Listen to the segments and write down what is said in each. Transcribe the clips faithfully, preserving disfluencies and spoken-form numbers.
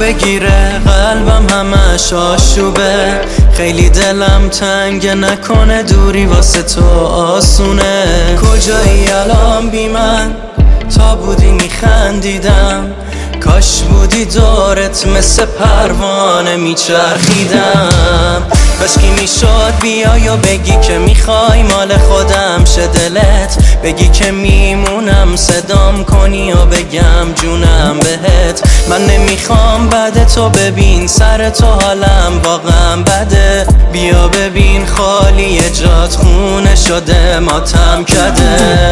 بگیره، قلبم همش آشوبه. خیلی دلم تنگ نکنه، دوری واسه تو آسونه. کجایی الان بی من؟ تا بودی میخندیدم، کاش بودی دورت مثل پروانه میچرخیدم. کاش کی میشد بیای و بگی که میخوای مال خودم شه دلت، بگی که میمونم صدام کنی و بگم جونم بهت. من نمیخوام بعد تو ببین سر تو حالم واقعا بده. بیا ببین خالی جات خونه شده ماتم کده.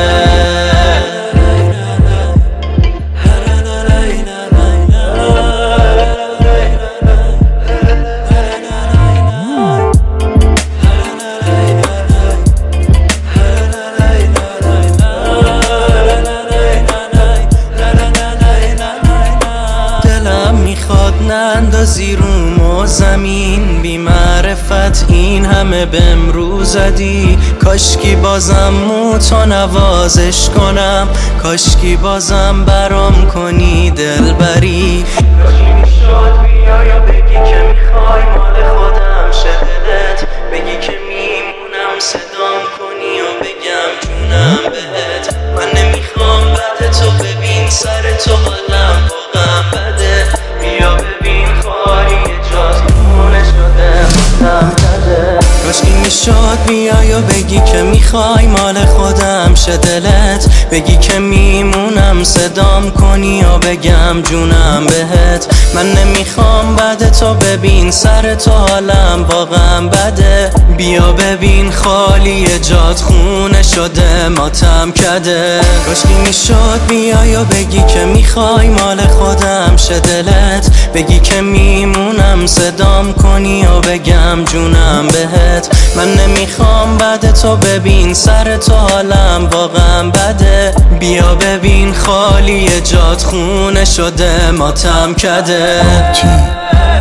نندازی روم و زمین، بی معرفت این همه بهم رو زدی. کاشکی بازم موتو نوازش کنم، کاشکی بازم برام کنی دلبری. کاشکی میشد بیای و بگی که میخوای مال خودم شه دلت، بگی که میمونم صدام کنی و بگم جونم بهت. من نمیخوام بعد تو ببین سر تو حالم واقعا بده. بیا ببین خواهی جات خونه شده ماتم کده. کاشکی میشد بیای و بگی که میخوای مال خودم شه دلت، بگی که میمونم صدام کنی و بگم جونم بهت. من نمیخوام بعد تو ببین سر تو حالم واقعا بده. بیا ببین خالی جات خونه شده ماتم کده. کاشکی میشد بیای و بگی که میخوای مال خودم شه دلت، بگی که میمونم صدام کنی و بگم جونم بهت. من نمیخوام بعد تو ببین سر تو حالم واقعا بده. بیا ببین خالی جات خونه شده ماتم کده.